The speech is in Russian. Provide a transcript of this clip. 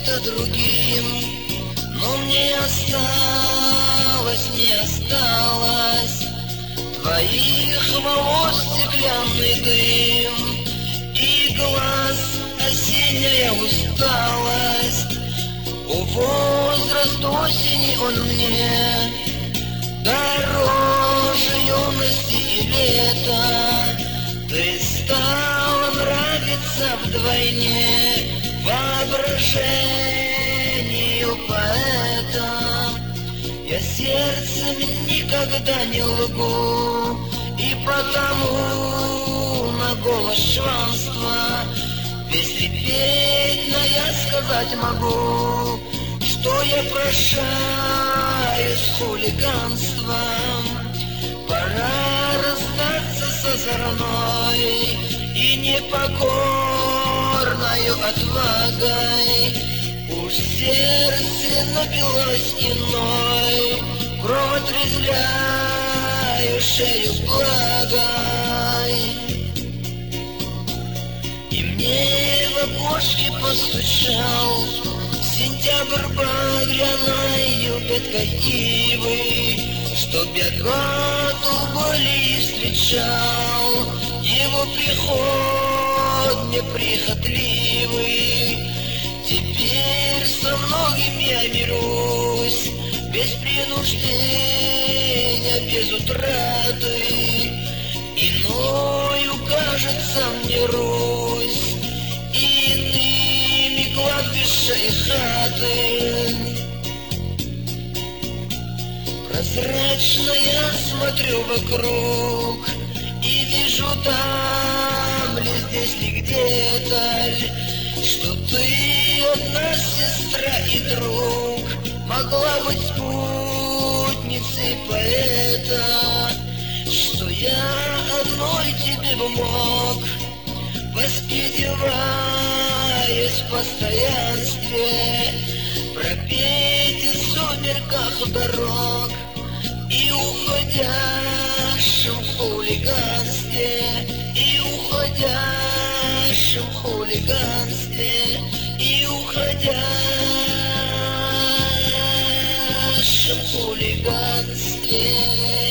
кем-то другим, но мне осталось твоих волос стеклянный дым и глаз осенняя усталость. О, возраст осени, он мне дороже юности и лета. Ты стал нравиться вдвойне воображению поэта. Я сердцем никогда не лгу, и потому на голос чванства песни петь, но я сказать могу, что я прощаюсь с хулиганством. Пора расстаться с озорной и непокорною отвагой. Уж сердце напилось иной, кровь отрезвляющею благой. И мне в окошке постучал сентябрь багряною веткой ивы, чтоб я год боли встречал его приход неприхотливый. Теперь со многим я мирусь без принуждения, без утраты. Иною кажется мне Русь, иными кладбища и хаты. Прозрачно я смотрю вокруг и вижу там ли, здесь ли где-то, что ты одна сестра и друг, могла быть спутницей поэта, что я одной тебе бы мог воспеваясь в постоянстве, пропеть в сумерках дорог и уходящим в хулиганстве, и уходящим в хулиганстве, и уходящим в хулиганстве.